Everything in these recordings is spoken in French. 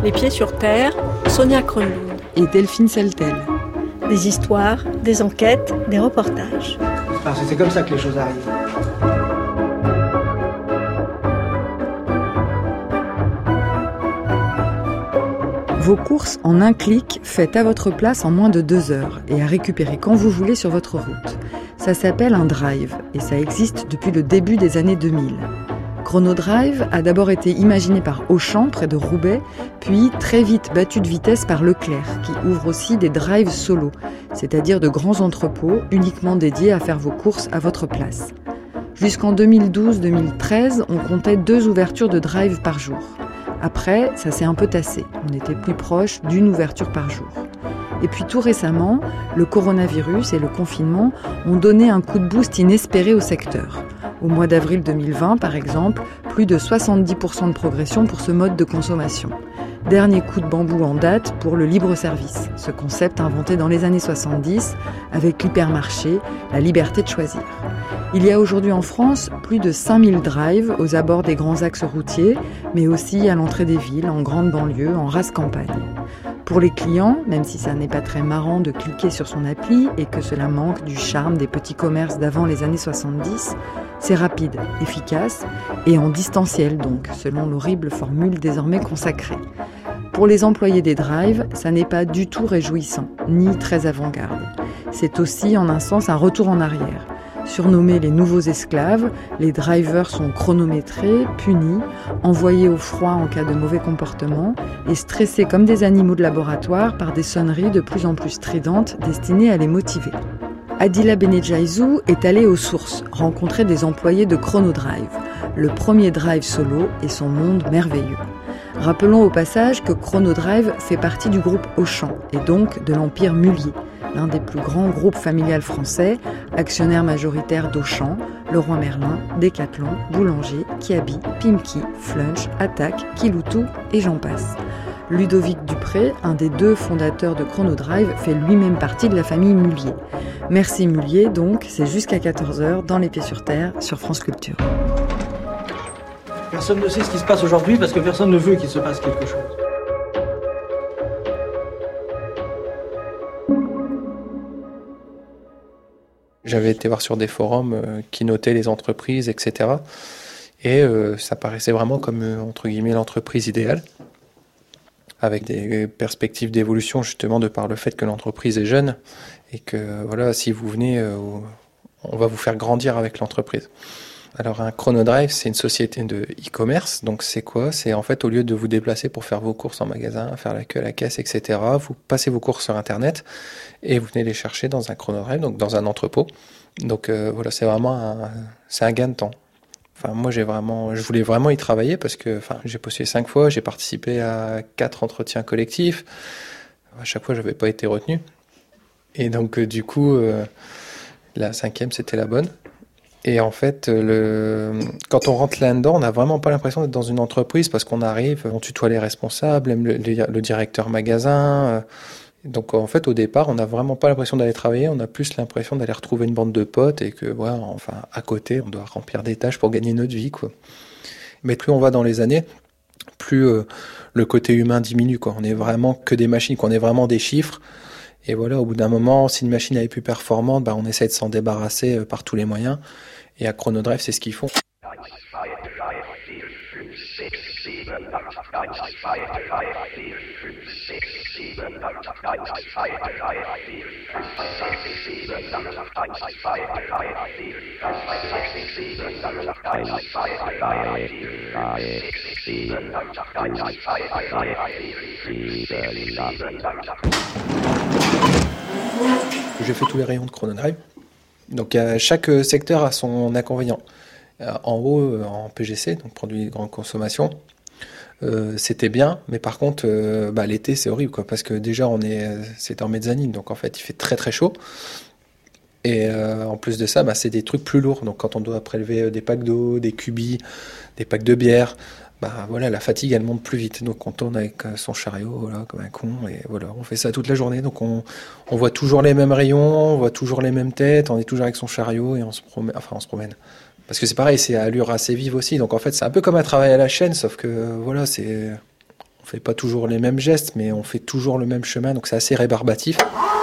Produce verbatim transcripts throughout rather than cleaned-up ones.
Les pieds sur terre, Sonia Kronlund et Delphine Seltel. Des histoires, des enquêtes, des reportages. Enfin, c'est comme ça que les choses arrivent. Vos courses en un clic, faites à votre place en moins de deux heures et à récupérer quand vous voulez sur votre route. Ça s'appelle un drive et ça existe depuis le début des années deux mille. Chronodrive a d'abord été imaginé par Auchan, près de Roubaix, puis très vite battu de vitesse par Leclerc, qui ouvre aussi des drives solo, c'est-à-dire de grands entrepôts uniquement dédiés à faire vos courses à votre place. Jusqu'en deux mille douze deux mille treize, on comptait deux ouvertures de drive par jour. Après, ça s'est un peu tassé. On était plus proche d'une ouverture par jour. Et puis tout récemment, le coronavirus et le confinement ont donné un coup de boost inespéré au secteur. Au mois d'avril deux mille vingt, par exemple, plus de soixante-dix pour cent de progression pour ce mode de consommation. Dernier coup de bambou en date pour le libre-service, ce concept inventé dans les années soixante-dix avec l'hypermarché, la liberté de choisir. Il y a aujourd'hui en France plus de cinq mille drives aux abords des grands axes routiers, mais aussi à l'entrée des villes, en grande banlieue, en rase campagne. Pour les clients, même si ça n'est pas très marrant de cliquer sur son appli et que cela manque du charme des petits commerces d'avant les années soixante-dix, c'est rapide, efficace et en distanciel donc, selon l'horrible formule désormais consacrée. Pour les employés des drives, ça n'est pas du tout réjouissant, ni très avant-garde. C'est aussi en un sens un retour en arrière. Surnommés les nouveaux esclaves, les drivers sont chronométrés, punis, envoyés au froid en cas de mauvais comportement et stressés comme des animaux de laboratoire par des sonneries de plus en plus stridentes destinées à les motiver. Adila Benedjaizou est allée aux sources, rencontrer des employés de Chronodrive, le premier drive solo et son monde merveilleux. Rappelons au passage que Chronodrive fait partie du groupe Auchan et donc de l'empire Mullier, l'un des plus grands groupes familiales français, actionnaire majoritaire d'Auchan, Leroy Merlin, Decathlon, Boulanger, Kiabi, Pimki, Flunch, Attaque, Kiloutou et j'en passe. Ludovic Dupré, un des deux fondateurs de Chronodrive, fait lui-même partie de la famille Mullier. Merci Mullier, donc, c'est jusqu'à quatorze heures dans Les Pieds sur Terre sur France Culture. Personne ne sait ce qui se passe aujourd'hui parce que personne ne veut qu'il se passe quelque chose. J'avais été voir sur des forums euh, qui notaient les entreprises, et cetera. Et euh, ça paraissait vraiment comme, euh, entre guillemets, l'entreprise idéale, avec des perspectives d'évolution justement de par le fait que l'entreprise est jeune et que voilà, si vous venez, euh, on va vous faire grandir avec l'entreprise. Alors un Chronodrive, c'est une société de e-commerce, donc c'est quoi ? C'est en fait au lieu de vous déplacer pour faire vos courses en magasin, faire la queue à la caisse, et cetera, vous passez vos courses sur Internet et vous venez les chercher dans un Chronodrive, donc dans un entrepôt. Donc euh, voilà, c'est vraiment un, c'est un gain de temps. Enfin moi j'ai vraiment, je voulais vraiment y travailler parce que enfin j'ai postulé cinq fois, j'ai participé à quatre entretiens collectifs. À chaque fois, j'avais pas été retenu. Et donc euh, du coup, euh, la cinquième c'était la bonne. Et en fait, le... quand on rentre là-dedans, on n'a vraiment pas l'impression d'être dans une entreprise parce qu'on arrive, on tutoie les responsables, le, le directeur magasin. Donc en fait, au départ, on n'a vraiment pas l'impression d'aller travailler, on a plus l'impression d'aller retrouver une bande de potes et que, voilà, enfin, à côté, on doit remplir des tâches pour gagner notre vie, quoi. Mais plus on va dans les années, plus euh, le côté humain diminue, quoi. On est vraiment que des machines, qu'on est vraiment des chiffres. Et voilà, au bout d'un moment, si une machine est plus performante, bah, on essaie de s'en débarrasser euh, par tous les moyens. Et à Chronodrive, c'est ce qu'ils font. J'ai fait tous les rayons de Chronodrive. Donc euh, chaque secteur a son inconvénient. Euh, en haut, euh, en P G C, donc produits de grande consommation, euh, c'était bien, mais par contre, euh, bah, l'été c'est horrible, quoi, parce que déjà on est, c'est en mezzanine, donc en fait il fait très très chaud. Et euh, en plus de ça, bah, c'est des trucs plus lourds. Donc quand on doit prélever des packs d'eau, des cubis, des packs de bière, bah voilà, la fatigue elle monte plus vite. Donc on tourne avec son chariot, voilà, comme un con, et voilà, on fait ça toute la journée. Donc on, on voit toujours les mêmes rayons, on voit toujours les mêmes têtes, on est toujours avec son chariot et on se promène. Enfin, on se promène. Parce que c'est pareil, c'est à allure assez vive aussi. Donc en fait, c'est un peu comme un travail à la chaîne, sauf que voilà, c'est, On fait pas toujours les mêmes gestes, mais on fait toujours le même chemin, donc c'est assez rébarbatif.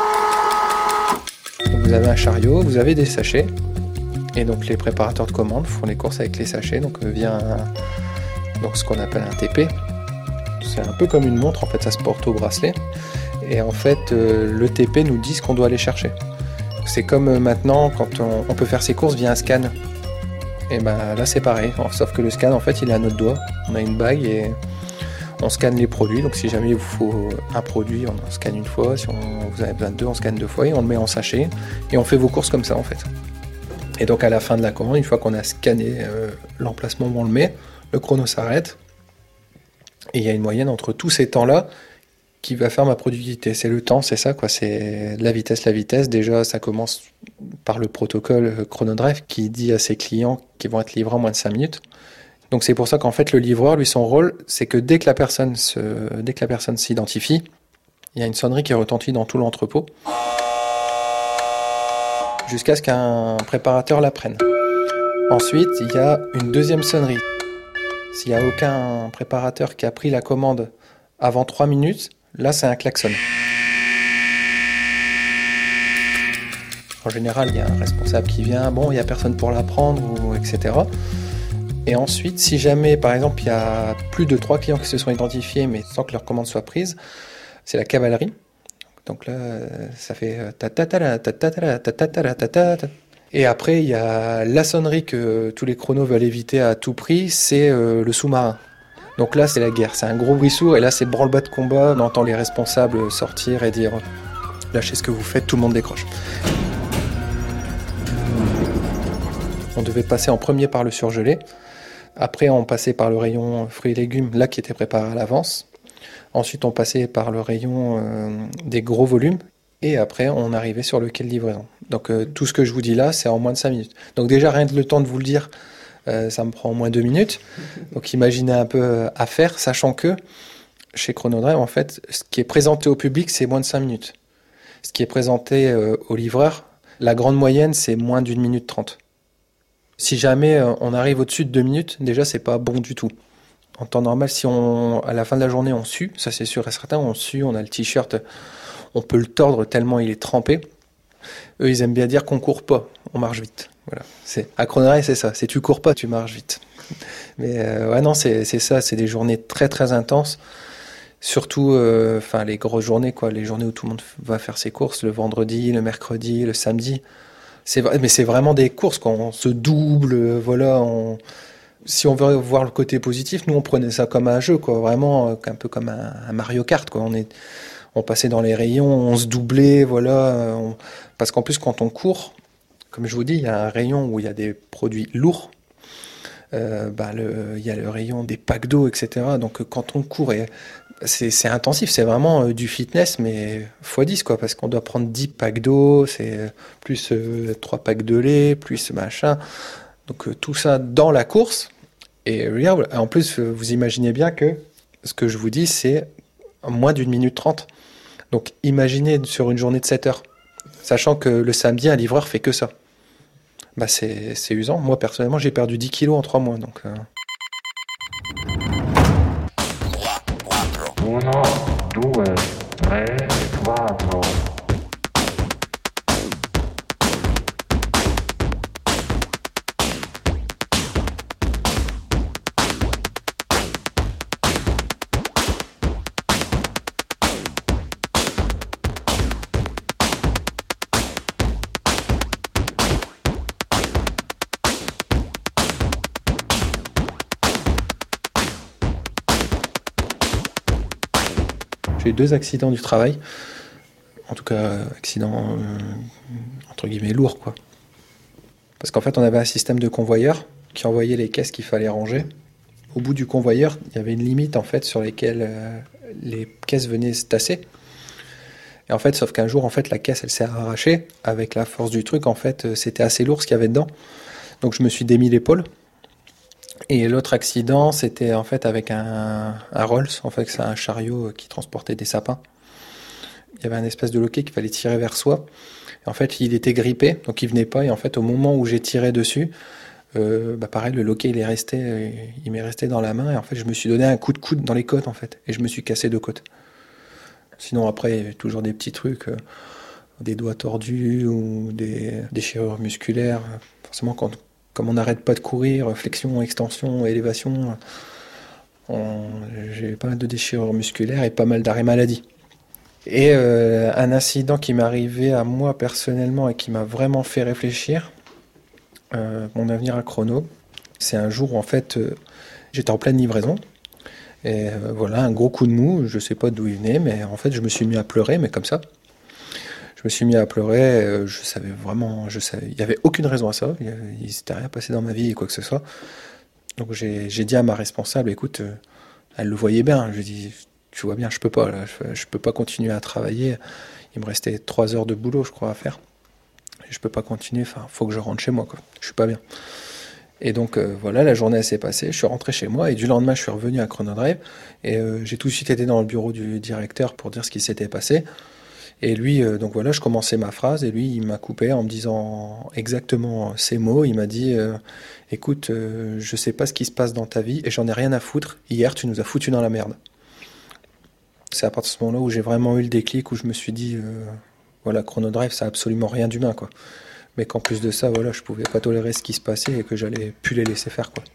Donc vous avez un chariot, vous avez des sachets, et donc les préparateurs de commandes font les courses avec les sachets, donc euh, via un, donc ce qu'on appelle un T P. C'est un peu comme une montre, en fait, ça se porte au bracelet. Et en fait, euh, le T P nous dit ce qu'on doit aller chercher. C'est comme euh, maintenant, quand on, on peut faire ses courses via un scan. Et ben là, c'est pareil, sauf que le scan, en fait, il est à notre doigt. On a une bague et on scanne les produits. Donc si jamais il vous faut un produit, on en scanne une fois. Si on, vous avez besoin de deux, on scanne deux fois et on le met en sachet. Et on fait vos courses comme ça, en fait. Et donc à la fin de la commande, une fois qu'on a scanné euh, l'emplacement où on le met, le chrono s'arrête. Et il y a une moyenne entre tous ces temps-là qui va faire ma productivité. C'est le temps, c'est ça, quoi. C'est la vitesse, la vitesse. Déjà, ça commence par le protocole Chronodrive qui dit à ses clients qu'ils vont être livrés en moins de cinq minutes. Donc c'est pour ça qu'en fait, le livreur, lui, son rôle, c'est que dès que la personne se, dès que la personne s'identifie, il y a une sonnerie qui retentit dans tout l'entrepôt jusqu'à ce qu'un préparateur la prenne. Ensuite, il y a une deuxième sonnerie. S'il n'y a aucun préparateur qui a pris la commande avant trois minutes, là, c'est un klaxon. En général, il y a un responsable qui vient, bon, il n'y a personne pour la prendre, ou, et cetera. Et ensuite, si jamais, par exemple, il y a plus de trois clients qui se sont identifiés, mais sans que leur commande soit prise, c'est la cavalerie. Donc là, ça fait ta-ta-ta-la, ta-ta-ta-la, ta-ta-ta-la, ta-ta-ta. Et après, il y a la sonnerie que tous les chronos veulent éviter à tout prix, c'est euh, le sous-marin. Donc là, c'est la guerre, c'est un gros bruit sourd, et là, c'est branle-bas de combat, on entend les responsables sortir et dire « Lâchez ce que vous faites, tout le monde décroche ». On devait passer en premier par le surgelé, après on passait par le rayon fruits et légumes, là qui était préparé à l'avance. Ensuite, on passait par le rayon euh, des gros volumes, et après, on arrivait sur le quai de livraison. Donc euh, tout ce que je vous dis là, c'est en moins de cinq minutes. Donc déjà, rien que le temps de vous le dire, euh, ça me prend au moins deux minutes. Donc imaginez un peu euh, à faire, sachant que chez Chronodrive, en fait, ce qui est présenté au public, c'est moins de cinq minutes. Ce qui est présenté euh, au livreur, la grande moyenne, c'est moins d'une minute trente. Si jamais euh, on arrive au-dessus de deux minutes, déjà, c'est pas bon du tout. En temps normal, si on, à la fin de la journée, on sue, ça c'est sûr et certain, on sue, on a le t-shirt, on peut le tordre tellement il est trempé. Eux, ils aiment bien dire qu'on court pas, on marche vite. Voilà. C'est, à Chronodrive, c'est ça, c'est tu cours pas, tu marches vite. Mais euh, ouais, non, c'est, c'est ça, c'est des journées très très intenses. Surtout, enfin, euh, les grosses journées, quoi, les journées où tout le monde va faire ses courses, le vendredi, le mercredi, le samedi. C'est, mais c'est vraiment des courses, quoi. On se double, voilà, on... Si on veut voir le côté positif, nous on prenait ça comme un jeu, quoi, vraiment un peu comme un, un Mario Kart, quoi. On est, on passait dans les rayons, on se doublait, voilà. On... Parce qu'en plus quand on court, comme je vous dis, il y a un rayon où il y a des produits lourds. Euh, bah le, il y a le rayon des packs d'eau, et cetera. Donc quand on court, et c'est, c'est intensif, c'est vraiment euh, du fitness, mais fois dix, quoi, parce qu'on doit prendre dix packs d'eau, c'est plus euh, trois packs de lait, plus machin. Donc euh, tout ça dans la course. Et regarde, en plus, vous imaginez bien que ce que je vous dis, c'est moins d'une minute trente. Donc imaginez sur une journée de sept heures, sachant que le samedi, un livreur fait que ça. Bah c'est, c'est usant. Moi, personnellement, j'ai perdu dix kilos en trois mois. Donc, euh... Uno, due, tre, quattro. J'ai eu deux accidents du travail, en tout cas accidents euh, entre guillemets lourds, quoi. Parce qu'en fait on avait un système de convoyeur qui envoyait les caisses qu'il fallait ranger. Au bout du convoyeur, il y avait une limite en fait sur lesquelles euh, les caisses venaient se tasser. Et en fait, sauf qu'un jour en fait la caisse elle s'est arrachée avec la force du truc. En fait, c'était assez lourd ce qu'il y avait dedans. Donc je me suis démis l'épaule. Et l'autre accident, c'était en fait avec un, un Rolls, en fait, c'est un chariot qui transportait des sapins. Il y avait un espèce de loquet qu'il fallait tirer vers soi. Et en fait, il était grippé, donc il venait pas. Et en fait, au moment où j'ai tiré dessus, Euh, bah pareil, le loquet, il est resté, euh, il m'est resté dans la main et en fait, je me suis donné un coup de coude dans les côtes en fait, et je me suis cassé deux côtes. Sinon après, il y avait toujours des petits trucs, euh, des doigts tordus ou des déchirures musculaires. Forcément, quand, comme on n'arrête pas de courir, flexion, extension, élévation, on, j'ai pas mal de déchirures musculaires et pas mal d'arrêts maladie. Et euh, un incident qui m'est arrivé à moi personnellement et qui m'a vraiment fait réfléchir. Euh, mon avenir à chrono, c'est un jour où en fait euh, j'étais en pleine livraison et euh, voilà un gros coup de mou, je sais pas d'où il venait, mais en fait je me suis mis à pleurer, mais comme ça. Je me suis mis à pleurer, euh, je savais vraiment, je savais, il y avait aucune raison à ça, il, il s'était rien passé dans ma vie et quoi que ce soit. Donc j'ai, j'ai dit à ma responsable, écoute, euh, elle le voyait bien, je lui ai dit, tu vois bien, je peux pas, là, je, je peux pas continuer à travailler, il me restait trois heures de boulot je crois à faire. Je peux pas continuer, enfin, faut que je rentre chez moi, quoi. Je suis pas bien. Et donc, euh, voilà, la journée s'est passée, je suis rentré chez moi, et du lendemain, je suis revenu à Chronodrive, et euh, j'ai tout de suite été dans le bureau du directeur pour dire ce qui s'était passé. Et lui, euh, donc voilà, je commençais ma phrase, et lui, il m'a coupé en me disant exactement ces mots. Il m'a dit, euh, écoute, euh, je sais pas ce qui se passe dans ta vie, et j'en ai rien à foutre. Hier, tu nous as foutu dans la merde. C'est à partir de ce moment-là où j'ai vraiment eu le déclic, où je me suis dit... Euh, Voilà, Chronodrive, ça n'a absolument rien d'humain, quoi. Mais qu'en plus de ça, voilà, je pouvais pas tolérer ce qui se passait et que j'allais plus les laisser faire, quoi.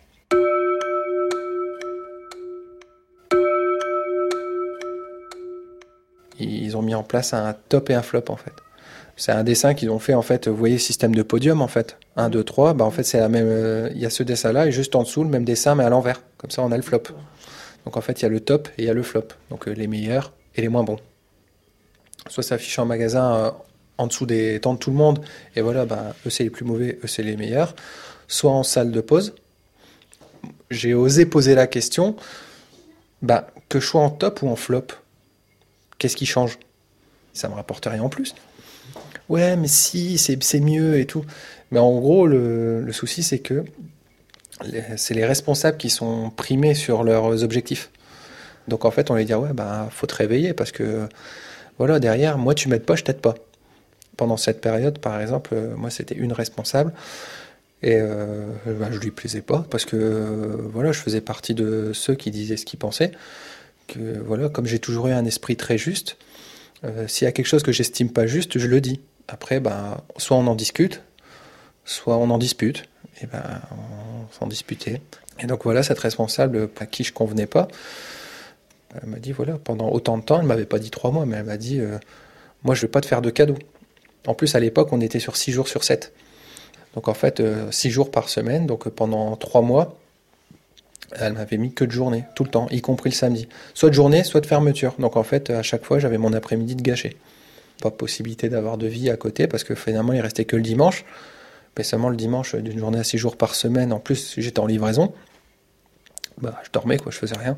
Ils ont mis en place un top et un flop, en fait. C'est un dessin qu'ils ont fait, en fait, vous voyez, système de podium, en fait. un, deux, trois, bah, en fait, c'est la même... Il euh, y a ce dessin-là, et juste en dessous, le même dessin, mais à l'envers. Comme ça, on a le flop. Donc, en fait, il y a le top et il y a le flop. Donc, euh, les meilleurs et les moins bons. Soit ça affiche en magasin euh, en dessous des temps de tout le monde, et voilà, ben, eux c'est les plus mauvais, eux c'est les meilleurs. Soit en salle de pause. J'ai osé poser la question, ben, que je sois en top ou en flop, qu'est-ce qui change? Ça me rapporte rien en plus. Ouais, mais si, c'est, c'est mieux et tout. Mais en gros, le, le souci c'est que les, c'est les responsables qui sont primés sur leurs objectifs. Donc en fait, on les dit, ouais, ben, faut te réveiller parce que voilà, derrière, moi, tu m'aides pas, je t'aide pas. Pendant cette période, par exemple, euh, moi, c'était une responsable. Et euh, bah, je lui plaisais pas, parce que euh, voilà, je faisais partie de ceux qui disaient ce qu'ils pensaient. Que, voilà, comme j'ai toujours eu un esprit très juste, euh, s'il y a quelque chose que j'estime pas juste, je le dis. Après, bah, soit on en discute, soit on en dispute. Et ben, on s'en disputait. Et donc voilà, cette responsable à qui je convenais pas, elle m'a dit, voilà, pendant autant de temps, elle ne m'avait pas dit trois mois, mais elle m'a dit, euh, moi, je ne veux pas te faire de cadeaux. En plus, à l'époque, on était sur six jours sur sept. Donc, en fait, euh, six jours par semaine, donc euh, pendant trois mois, elle m'avait mis que de journée, tout le temps, y compris le samedi. Soit de journée, soit de fermeture. Donc, en fait, à chaque fois, j'avais mon après-midi de gâché. Pas possibilité d'avoir de vie à côté, parce que finalement, il restait que le dimanche. Mais seulement le dimanche, d'une journée à six jours par semaine, en plus, j'étais en livraison. Bah, je dormais, quoi, je faisais rien.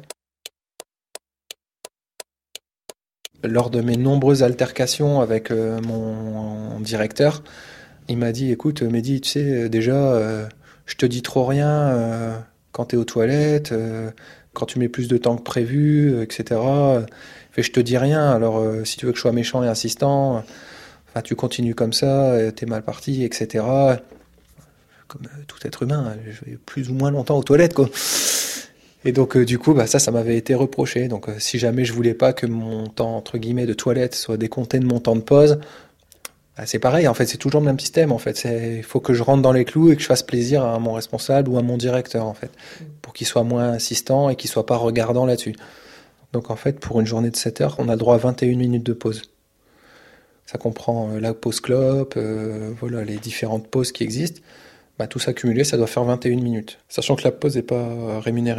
Lors de mes nombreuses altercations avec euh, mon directeur, il m'a dit, écoute Mehdi, tu sais, déjà, euh, je te dis trop rien euh, quand tu es aux toilettes, euh, quand tu mets plus de temps que prévu, euh, et cetera. Fait, je te dis rien, alors euh, si tu veux que je sois méchant et insistant, euh, tu continues comme ça, euh, t'es mal parti, et cetera. Comme euh, tout être humain, je vais plus ou moins longtemps aux toilettes, quoi. Et donc, euh, du coup, bah, ça, ça m'avait été reproché. Donc, euh, si jamais je voulais pas que mon temps, entre guillemets, de toilette soit décompté de mon temps de pause, bah, c'est pareil. En fait, c'est toujours le même système. En fait, il faut que je rentre dans les clous et que je fasse plaisir à mon responsable ou à mon directeur, en fait, pour qu'il soit moins insistant et qu'il soit pas regardant là-dessus. Donc, en fait, pour une journée de sept heures, on a le droit à vingt et une minutes de pause. Ça comprend euh, la pause clope, euh, voilà, les différentes pauses qui existent. Bah, tout ça cumulé, ça doit faire vingt et une minutes, sachant que la pause n'est pas rémunérée.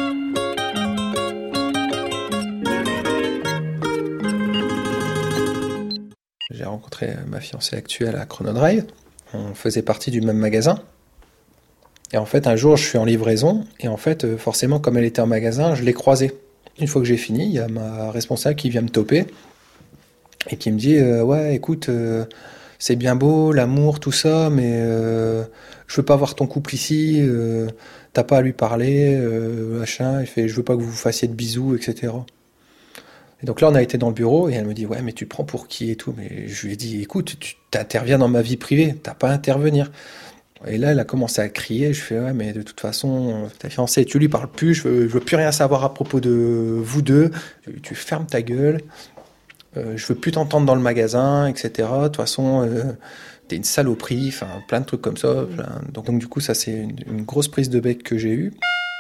J'ai rencontré ma fiancée actuelle à Chronodrive, on faisait partie du même magasin, et en fait un jour je suis en livraison, et en fait forcément comme elle était en magasin, je l'ai croisée. Une fois que j'ai fini, il y a ma responsable qui vient me toper, et qui me dit euh, « Ouais, écoute... Euh, c'est bien beau, l'amour, tout ça, mais euh, je veux pas voir ton couple ici, euh, t'as pas à lui parler, euh, machin. Il fait, je veux pas que vous vous fassiez de bisous, et cetera. Et donc là, on a été dans le bureau, et elle me dit, ouais, mais tu te prends pour qui et tout. Mais je lui ai dit, écoute, tu t'interviens dans ma vie privée, t'as pas à intervenir. Et là, elle a commencé à crier. Je fais, ouais, mais de toute façon, ta fiancée, tu lui parles plus. Je veux, je veux plus rien savoir à propos de vous deux. Tu, tu fermes ta gueule. Euh, je veux plus t'entendre dans le magasin, et cetera. De toute façon, euh, t'es une saloperie. Enfin, plein de trucs comme ça. Plein... Donc, donc, du coup, ça, c'est une, une grosse prise de bec que j'ai eue.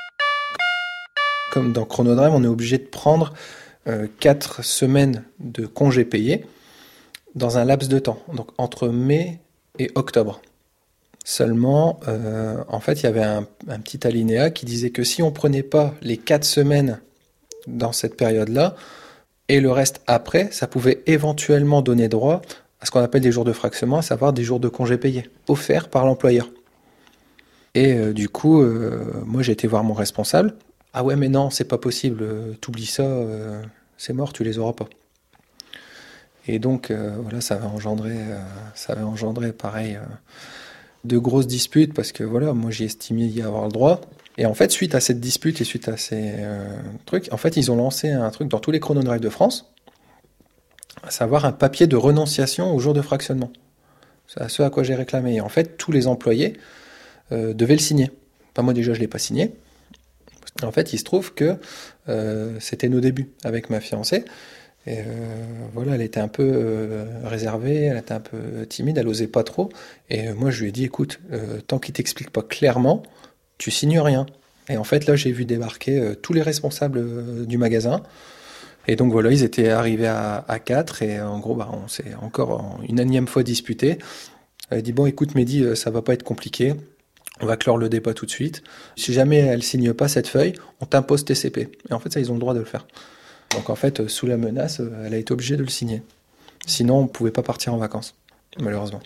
Comme dans Chrono Drive, on est obligé de prendre euh, quatre semaines de congés payés dans un laps de temps. Donc, entre mai et octobre. Seulement, euh, en fait, il y avait un, un petit alinéa qui disait que si on prenait pas les quatre semaines dans cette période-là, et le reste après, ça pouvait éventuellement donner droit à ce qu'on appelle des jours de fractionnement, à savoir des jours de congés payés, offerts par l'employeur. Et euh, du coup, euh, moi j'ai été voir mon responsable. Ah ouais, mais non, c'est pas possible, euh, t'oublies ça, euh, c'est mort, tu les auras pas. Et donc, euh, voilà, ça va engendrer, euh, ça va engendrer pareil... Euh, de grosses disputes parce que voilà, moi j'ai estimé y avoir le droit. Et en fait, suite à cette dispute et suite à ces euh, trucs, en fait, ils ont lancé un truc dans tous les Chrono Drive de France, à savoir un papier de renonciation au jour de fractionnement. C'est à ce à quoi j'ai réclamé. Et en fait, tous les employés euh, devaient le signer. Enfin, moi déjà, je l'ai pas signé. En fait, il se trouve que euh, c'était nos débuts avec ma fiancée. Et euh, voilà, elle était un peu euh, réservée, elle était un peu timide, elle osait pas trop. Et euh, moi, je lui ai dit, écoute, euh, tant qu'il t'explique pas clairement, tu signes rien. Et en fait, là, j'ai vu débarquer euh, tous les responsables euh, du magasin. Et donc voilà, ils étaient arrivés à, à quatre. Et en gros, bah, on s'est encore une énième fois disputé. Elle a dit, bon, écoute, Mehdi, euh, ça va pas être compliqué. On va clore le débat tout de suite. Si jamais elle signe pas cette feuille, on t'impose T C P. Et en fait, ça, ils ont le droit de le faire. Donc en fait, sous la menace, elle a été obligée de le signer. Sinon, on ne pouvait pas partir en vacances, malheureusement.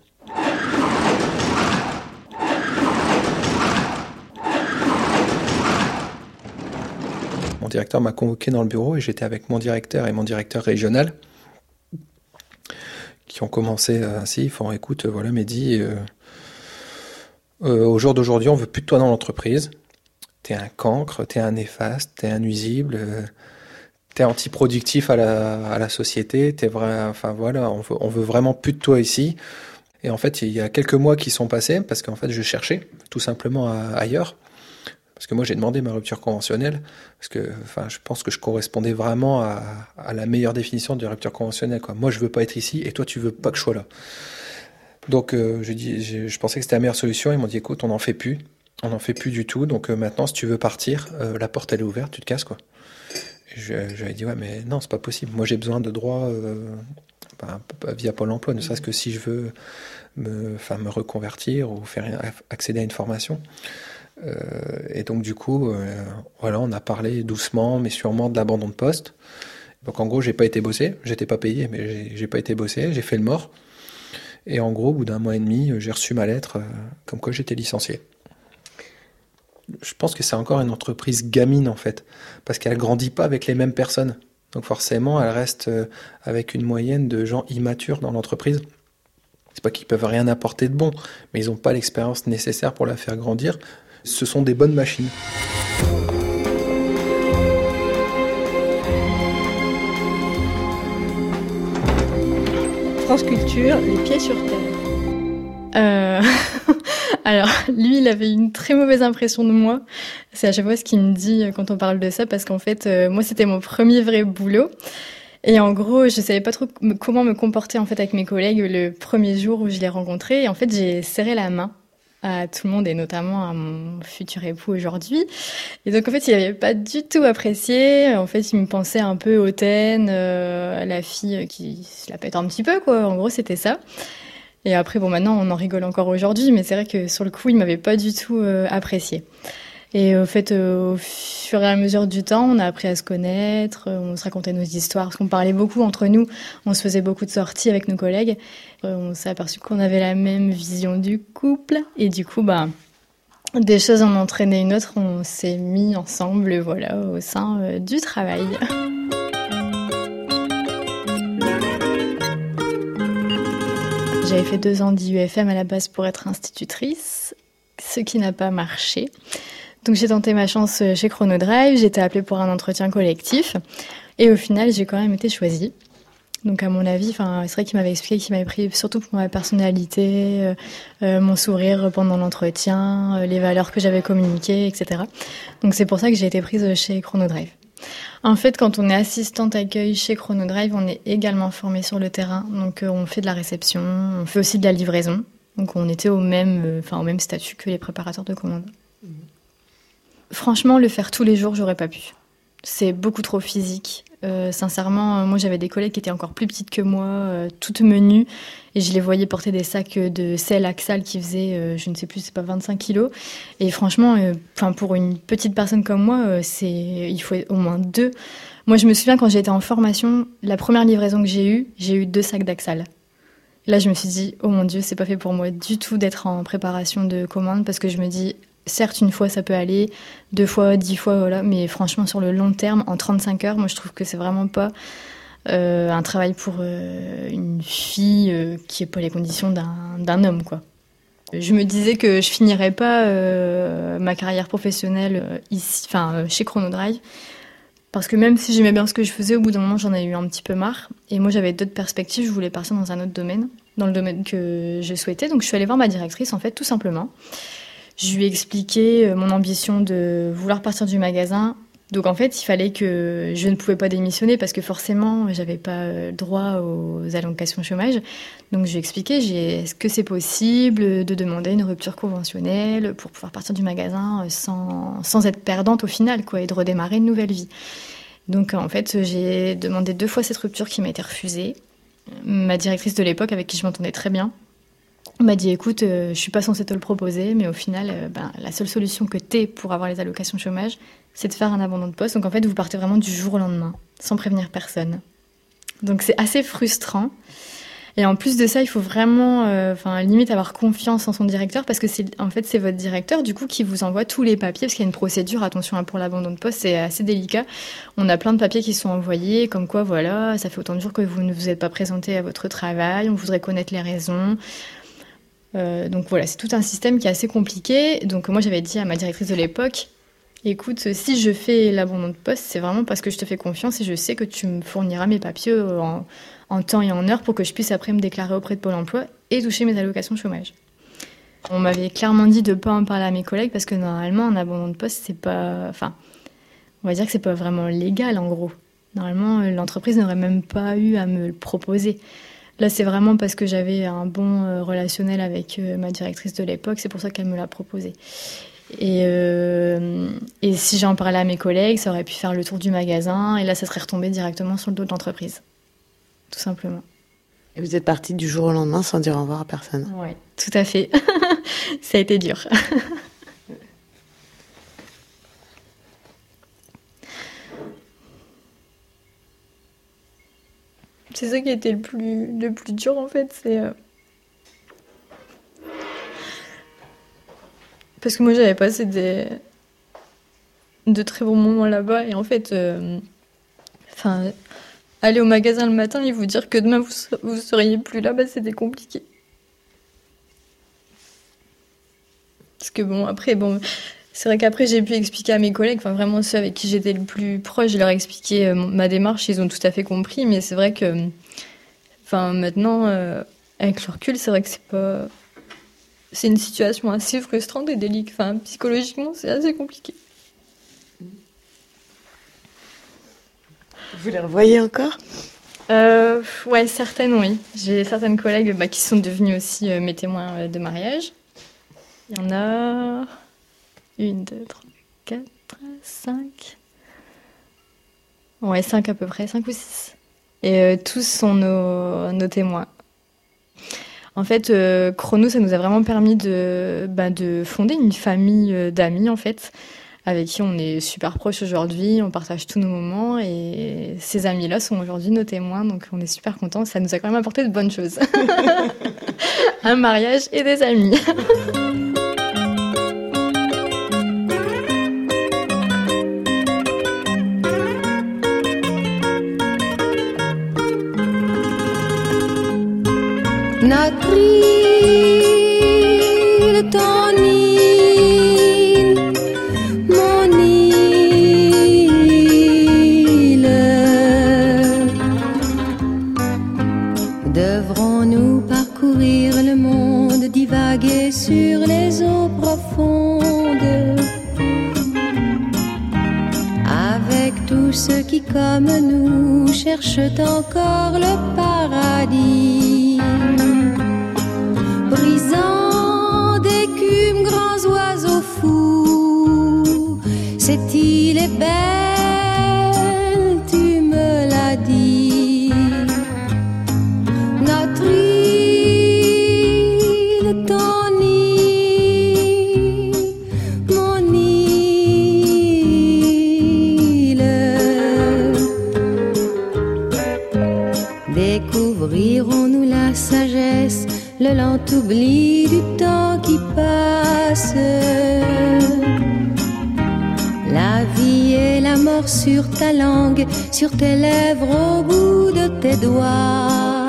Mon directeur m'a convoqué dans le bureau et j'étais avec mon directeur et mon directeur régional qui ont commencé ainsi. Ils font, écoute, voilà Mehdi, euh, euh, au jour d'aujourd'hui, on veut plus de toi dans l'entreprise. T'es un cancre, t'es un néfaste, t'es un nuisible... Euh, T'es antiproductif à la, à la société, t'es vrai, enfin voilà, on veut, on veut vraiment plus de toi ici. Et en fait, il y a quelques mois qui sont passés, parce qu'en fait, je cherchais tout simplement à, ailleurs. Parce que moi, j'ai demandé ma rupture conventionnelle, parce que, enfin, je pense que je correspondais vraiment à, à la meilleure définition de rupture conventionnelle, quoi. Moi, je veux pas être ici, et toi, tu veux pas que je sois là. Donc, euh, je dis, je, je pensais que c'était la meilleure solution. Ils m'ont dit, écoute, on n'en fait plus, on n'en fait plus du tout. Donc euh, maintenant, si tu veux partir, euh, la porte elle est ouverte, tu te casses, quoi. Je, je lui ai dit, ouais, mais non, c'est pas possible. Moi, j'ai besoin de droits euh, bah, via Pôle emploi, ne serait-ce que si je veux me, enfin, me reconvertir ou faire accéder à une formation. Euh, et donc, du coup, euh, voilà, on a parlé doucement, mais sûrement de l'abandon de poste. Donc, en gros, j'ai pas été bossé. J'étais pas payé, mais j'ai, j'ai pas été bossé. J'ai fait le mort. Et en gros, au bout d'un mois et demi, j'ai reçu ma lettre euh, comme quoi j'étais licencié. Je pense que c'est encore une entreprise gamine en fait, parce qu'elle grandit pas avec les mêmes personnes. Donc forcément, elle reste avec une moyenne de gens immatures dans l'entreprise. C'est pas qu'ils peuvent rien apporter de bon, mais ils n'ont pas l'expérience nécessaire pour la faire grandir. Ce sont des bonnes machines. France Culture, les pieds sur terre. Euh... Alors, lui, il avait une très mauvaise impression de moi. C'est à chaque fois ce qu'il me dit quand on parle de ça, parce qu'en fait, euh, moi, c'était mon premier vrai boulot. Et en gros, je savais pas trop comment me comporter en fait avec mes collègues le premier jour où je l'ai rencontré. Et en fait, j'ai serré la main à tout le monde et notamment à mon futur époux aujourd'hui. Et donc, en fait, il avait pas du tout apprécié. En fait, il me pensait un peu hautaine, euh, la fille qui se la pète un petit peu, quoi. En gros, c'était ça. Et après, bon, maintenant, on en rigole encore aujourd'hui, mais c'est vrai que sur le coup, il m'avait pas du tout euh, apprécié. Et au fait, euh, au fur et à mesure du temps, on a appris à se connaître, on se racontait nos histoires, parce qu'on parlait beaucoup entre nous, on se faisait beaucoup de sorties avec nos collègues. Euh, on s'est aperçu qu'on avait la même vision du couple, et du coup, bah, des choses en entraînaient une autre, on s'est mis ensemble, voilà, au sein euh, du travail. J'avais fait deux ans d'I U F M à la base pour être institutrice, ce qui n'a pas marché. Donc j'ai tenté ma chance chez Chrono Drive, j'ai été appelée pour un entretien collectif et au final j'ai quand même été choisie. Donc à mon avis, enfin, c'est vrai qu'il m'avait expliqué qu'il m'avait pris surtout pour ma personnalité, euh, euh, mon sourire pendant l'entretien, euh, les valeurs que j'avais communiquées, et cetera. Donc c'est pour ça que j'ai été prise chez Chronodrive. En fait, quand on est assistante accueil chez Chronodrive, on est également formé sur le terrain. Donc euh, on fait de la réception, on fait aussi de la livraison. Donc on était au même, euh, enfin, au même statut que les préparateurs de commandes. Mmh. Franchement, le faire tous les jours, j'aurais pas pu. C'est beaucoup trop physique. Euh, sincèrement, moi j'avais des collègues qui étaient encore plus petites que moi, euh, toutes menues, et je les voyais porter des sacs de sel Axal qui faisaient, euh, je ne sais plus, c'est pas vingt-cinq kilos. Et franchement, enfin euh, pour une petite personne comme moi, euh, c'est, il faut au moins deux. Moi je me souviens quand j'étais en formation, la première livraison que j'ai eue, j'ai eu deux sacs d'Axal. Là je me suis dit, oh mon Dieu, c'est pas fait pour moi du tout d'être en préparation de commande, parce que je me dis, certes, une fois, ça peut aller, deux fois, dix fois, voilà. Mais franchement, sur le long terme, en trente-cinq heures, moi, je trouve que c'est vraiment pas euh, un travail pour euh, une fille euh, qui n'a pas les conditions d'un, d'un homme, quoi. Je me disais que je finirais pas euh, ma carrière professionnelle euh, ici, enfin, euh, chez Chronodrive. Parce que même si j'aimais bien ce que je faisais, au bout d'un moment, j'en ai eu un petit peu marre. Et moi, j'avais d'autres perspectives. Je voulais partir dans un autre domaine, dans le domaine que je souhaitais. Donc, je suis allée voir ma directrice, en fait, tout simplement. Je lui ai expliqué mon ambition de vouloir partir du magasin. Donc en fait, il fallait que je ne pouvais pas démissionner parce que forcément, j'avais pas droit aux allocations chômage. Donc je lui ai expliqué, j'ai, est-ce que c'est possible de demander une rupture conventionnelle pour pouvoir partir du magasin sans, sans être perdante au final, quoi, et de redémarrer une nouvelle vie. Donc en fait, j'ai demandé deux fois cette rupture qui m'a été refusée. Ma directrice de l'époque, avec qui je m'entendais très bien, m'a dit, écoute, euh, je suis pas censée te le proposer, mais au final, euh, ben, la seule solution que t'aies pour avoir les allocations chômage, c'est de faire un abandon de poste. Donc en fait, vous partez vraiment du jour au lendemain, sans prévenir personne. Donc c'est assez frustrant. Et en plus de ça, il faut vraiment, enfin, euh, limite avoir confiance en son directeur, parce que c'est, en fait, c'est votre directeur, du coup, qui vous envoie tous les papiers, parce qu'il y a une procédure, attention, hein, pour l'abandon de poste, c'est assez délicat. On a plein de papiers qui sont envoyés, comme quoi, voilà, ça fait autant de jours que vous ne vous êtes pas présenté à votre travail, on voudrait connaître les raisons. Euh, donc voilà, c'est tout un système qui est assez compliqué. Donc moi j'avais dit à ma directrice de l'époque, écoute, si je fais l'abandon de poste, c'est vraiment parce que je te fais confiance et je sais que tu me fourniras mes papiers en, en temps et en heure pour que je puisse après me déclarer auprès de Pôle emploi et toucher mes allocations chômage. On m'avait clairement dit de ne pas en parler à mes collègues parce que normalement un abandon de poste, c'est pas, enfin, on va dire que c'est pas vraiment légal en gros. Normalement l'entreprise n'aurait même pas eu à me le proposer. Là, c'est vraiment parce que j'avais un bon euh, relationnel avec euh, ma directrice de l'époque, c'est pour ça qu'elle me l'a proposé. Et, euh, et si j'en parlais à mes collègues, ça aurait pu faire le tour du magasin, et là, ça serait retombé directement sur le dos de l'entreprise, tout simplement. Et vous êtes partie du jour au lendemain sans dire au revoir à personne? Oui, tout à fait. Ça a été dur. C'est ça qui a été le plus, le plus dur, en fait. C'est euh... Parce que moi, j'avais passé des... de très bons moments là-bas. Et en fait, euh... enfin, aller au magasin le matin et vous dire que demain, vous ne seriez plus là, bah, c'était compliqué. Parce que bon, après, bon... C'est vrai qu'après, j'ai pu expliquer à mes collègues, enfin vraiment ceux avec qui j'étais le plus proche, je leur ai expliqué euh, ma démarche, ils ont tout à fait compris, mais c'est vrai que, enfin maintenant, euh, avec le recul, c'est vrai que c'est pas, c'est une situation assez frustrante et délicate, enfin psychologiquement, c'est assez compliqué. Vous les revoyez encore? euh, Ouais, certaines, oui. J'ai certaines collègues bah, qui sont devenues aussi euh, mes témoins euh, de mariage. Il y en a... Une, deux, trois, quatre, cinq. Ouais, cinq à peu près, cinq ou six. Et euh, tous sont nos, nos témoins. En fait, euh, Chrono, ça nous a vraiment permis de, bah, de fonder une famille euh, d'amis, en fait, avec qui on est super proches aujourd'hui, on partage tous nos moments, et ces amis-là sont aujourd'hui nos témoins, donc on est super contents. Ça nous a quand même apporté de bonnes choses. Un mariage et des amis. Natril tonin monile ceux qui, comme nous, cherchent encore le paradis. Brisant d'écume, grands oiseaux fous, cette île est belle, tu me l'as dit. Notre île, ton île, mon île. Découvrirons-nous la sagesse, le lent oubli du temps qui passe? La vie et la mort sur ta langue, sur tes lèvres, au bout de tes doigts.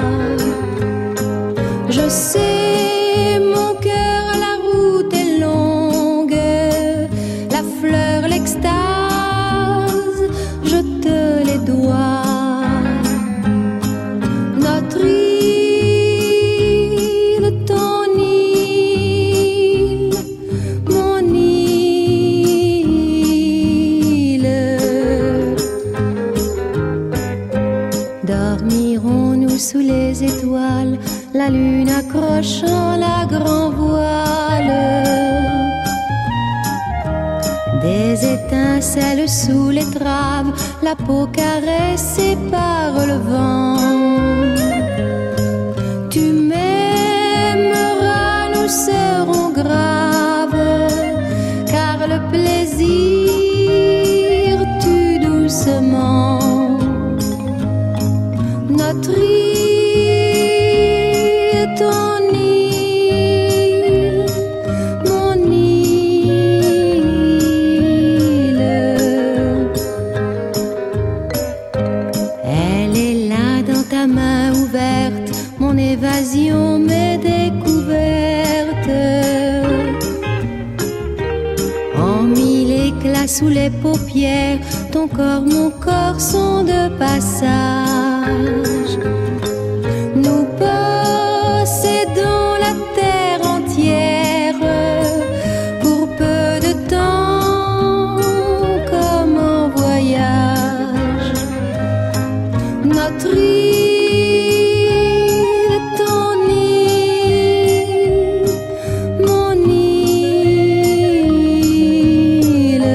Je sais, mon cœur, la route est longue, la fleur, l'extase, je te les dois. Notre île, ton île, mon île. Dormirons-nous sous les étoiles, la lune accrochant la grand voile? Des étincelles sous l'étrave, la peau caressée par le vent. Tu m'aimeras, nous serons graves, car le plaisir tue doucement. Notre île, ton île, mon île. Elle est là dans ta main ouverte, mon évasion, mes découvertes. En mille éclats sous les paupières, ton corps, mon corps sont de passage. Nous possédons la terre entière pour peu de temps, comme en voyage. Notre île, ton île, mon île.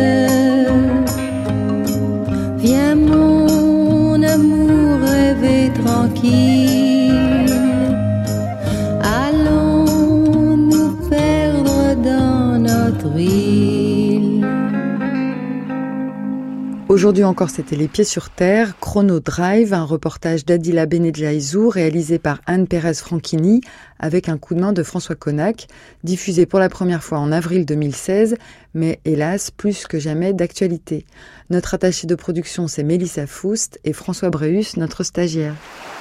Viens mon amour rêver tranquille, allons nous perdre dans notre île. Aujourd'hui encore, c'était Les Pieds sur Terre, Chrono Drive, un reportage d'Adila Benedjaïzou réalisé par Anne Pérez Franchini avec un coup de main de François Connac, diffusé pour la première fois en avril deux mille seize, mais hélas plus que jamais d'actualité. Notre attachée de production, c'est Mélissa Foust et François Bréhus, notre stagiaire.